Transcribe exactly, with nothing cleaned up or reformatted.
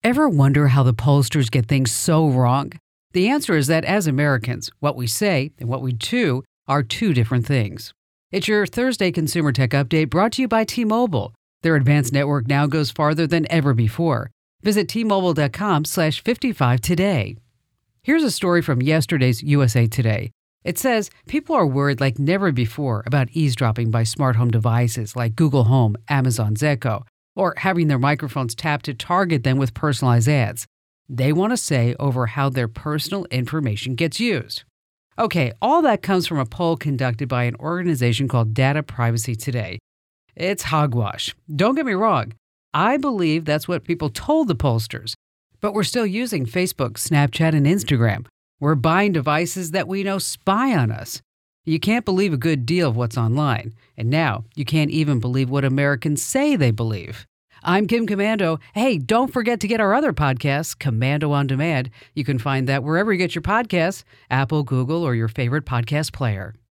Ever wonder how the pollsters get things so wrong? The answer is that as Americans, what we say and what we do are two different things. It's your Thursday Consumer Tech Update brought to you by T-Mobile. Their advanced network now goes farther than ever before. Visit T Mobile dot com slash fifty-five today. Here's a story from yesterday's U S A Today. It says people are worried like never before about eavesdropping by smart home devices like Google Home, Amazon's Echo, or having their microphones tapped to target them with personalized ads. They want to say over how their personal information gets used. Okay, all that comes from a poll conducted by an organization called Data Privacy Today. It's hogwash. Don't get me wrong. I believe that's what people told the pollsters. But we're still using Facebook, Snapchat, and Instagram. We're buying devices that we know spy on us. You can't believe a good deal of what's online. And now you can't even believe what Americans say they believe. I'm Kim Komando. Hey, don't forget to get our other podcast, Komando on Demand. You can find that wherever you get your podcasts, Apple, Google, or your favorite podcast player.